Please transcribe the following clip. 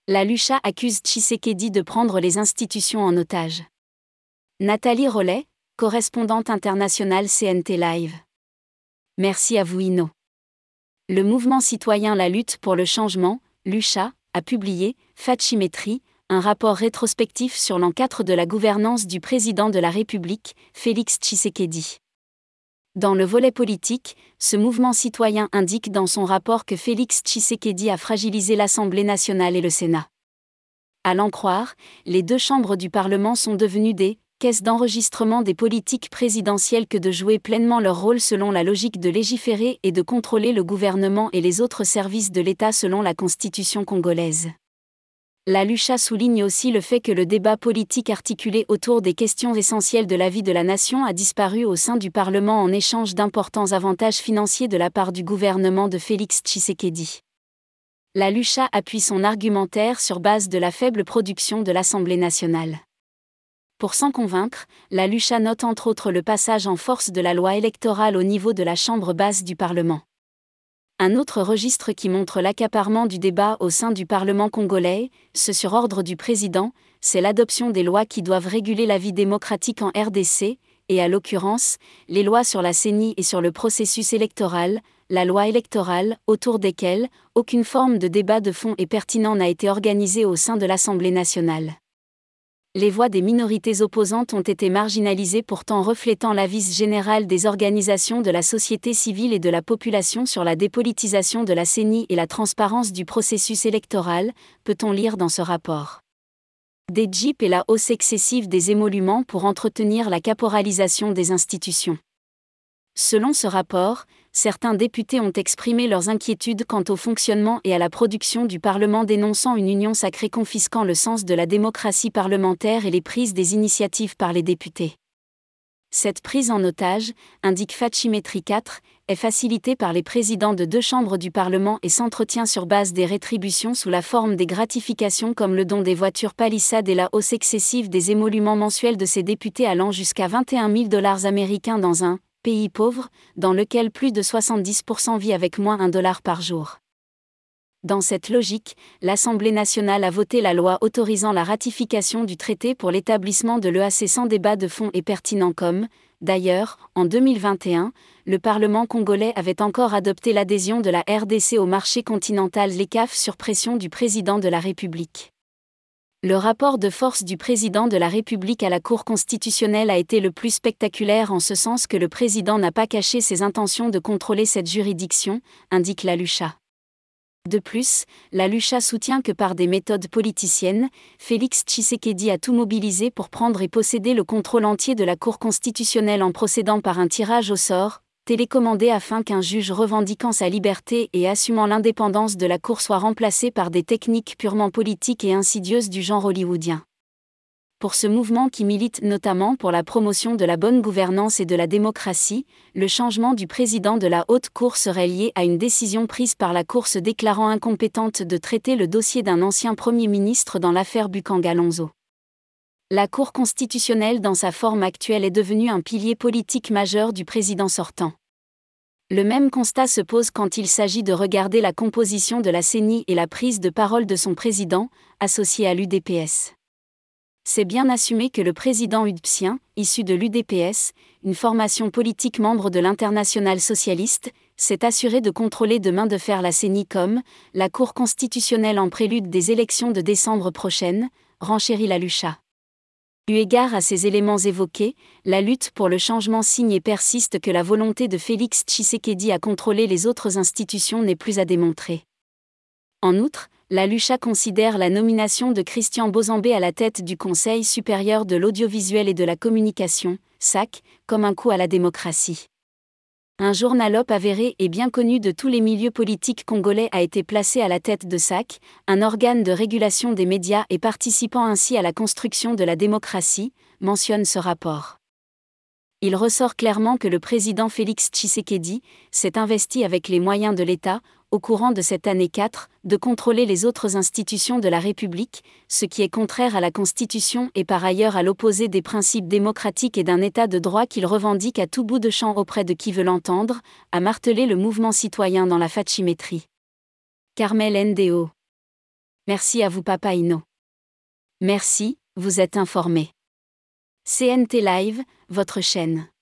La Lucha accuse Tshisekedi de prendre les institutions en otage. Nathalie Rollet, correspondante internationale CNT Live. Merci à vous Ino. Le mouvement citoyen La Lutte pour le changement, Lucha, a publié, Fatchimétrie, un rapport rétrospectif sur l'an 4 de la gouvernance du président de la République, Félix Tshisekedi. Dans le volet politique, ce mouvement citoyen indique dans son rapport que Félix Tshisekedi a fragilisé l'Assemblée nationale et le Sénat. À l'en croire, les deux chambres du Parlement sont devenues des caisses d'enregistrement des politiques présidentielles que de jouer pleinement leur rôle selon la logique de légiférer et de contrôler le gouvernement et les autres services de l'État selon la Constitution congolaise. La Lucha souligne aussi le fait que le débat politique articulé autour des questions essentielles de la vie de la nation a disparu au sein du Parlement en échange d'importants avantages financiers de la part du gouvernement de Félix Tshisekedi. La Lucha appuie son argumentaire sur base de la faible production de l'Assemblée nationale. Pour s'en convaincre, la Lucha note entre autres le passage en force de la loi électorale au niveau de la chambre basse du Parlement. Un autre registre qui montre l'accaparement du débat au sein du Parlement congolais, ce sur ordre du président, c'est l'adoption des lois qui doivent réguler la vie démocratique en RDC, et à l'occurrence, les lois sur la CENI et sur le processus électoral, la loi électorale, autour desquelles aucune forme de débat de fond et pertinent n'a été organisée au sein de l'Assemblée nationale. Les voix des minorités opposantes ont été marginalisées pourtant reflétant l'avis général des organisations de la société civile et de la population sur la dépolitisation de la CENI et la transparence du processus électoral, peut-on lire dans ce rapport. Des jeeps et la hausse excessive des émoluments pour entretenir la caporalisation des institutions. Selon ce rapport, certains députés ont exprimé leurs inquiétudes quant au fonctionnement et à la production du Parlement dénonçant une union sacrée confisquant le sens de la démocratie parlementaire et les prises des initiatives par les députés. Cette prise en otage, indique Fatchimétrie 4, est facilitée par les présidents de deux chambres du Parlement et s'entretient sur base des rétributions sous la forme des gratifications comme le don des voitures palissades et la hausse excessive des émoluments mensuels de ces députés allant jusqu'à 21 000 $ américains dans un pays pauvre, dans lequel plus de 70% vit avec moins $1 par jour. Dans cette logique, l'Assemblée nationale a voté la loi autorisant la ratification du traité pour l'établissement de l'EAC sans débat de fond et pertinent comme, d'ailleurs, en 2021, le Parlement congolais avait encore adopté l'adhésion de la RDC au marché continental l'ECAF sur pression du président de la République. Le rapport de force du président de la République à la Cour constitutionnelle a été le plus spectaculaire en ce sens que le président n'a pas caché ses intentions de contrôler cette juridiction, indique la Lucha. De plus, la Lucha soutient que par des méthodes politiciennes, Félix Tshisekedi a tout mobilisé pour prendre et posséder le contrôle entier de la Cour constitutionnelle en procédant par un tirage au sort, télécommandé afin qu'un juge revendiquant sa liberté et assumant l'indépendance de la Cour soit remplacé par des techniques purement politiques et insidieuses du genre hollywoodien. Pour ce mouvement qui milite notamment pour la promotion de la bonne gouvernance et de la démocratie, le changement du président de la Haute Cour serait lié à une décision prise par la Cour se déclarant incompétente de traiter le dossier d'un ancien Premier ministre dans l'affaire Bukanga-Lonzo. La Cour constitutionnelle dans sa forme actuelle est devenue un pilier politique majeur du président sortant. Le même constat se pose quand il s'agit de regarder la composition de la CENI et la prise de parole de son président, associé à l'UDPS. C'est bien assumé que le président UDPSien, issu de l'UDPS, une formation politique membre de l'Internationale socialiste, s'est assuré de contrôler de main de fer la CENI comme la Cour constitutionnelle en prélude des élections de décembre prochaines, renchérit la Lucha. Eu égard à ces éléments évoqués, la lutte pour le changement signe et persiste que la volonté de Félix Tshisekedi à contrôler les autres institutions n'est plus à démontrer. En outre, la Lucha considère la nomination de Christian Bozambé à la tête du Conseil supérieur de l'audiovisuel et de la communication, SAC, comme un coup à la démocratie. Un journalope avéré et bien connu de tous les milieux politiques congolais a été placé à la tête de SAC, un organe de régulation des médias et participant ainsi à la construction de la démocratie, mentionne ce rapport. Il ressort clairement que le président Félix Tshisekedi s'est investi avec les moyens de l'État, au courant de cette année 4, de contrôler les autres institutions de la République, ce qui est contraire à la Constitution et par ailleurs à l'opposé des principes démocratiques et d'un État de droit qu'il revendique à tout bout de champ auprès de qui veut l'entendre, a martelé le mouvement citoyen dans la Fatchimétrie. Carmel Ndo. Merci à vous Papa Ino. Merci, vous êtes informé. CNT Live, votre chaîne.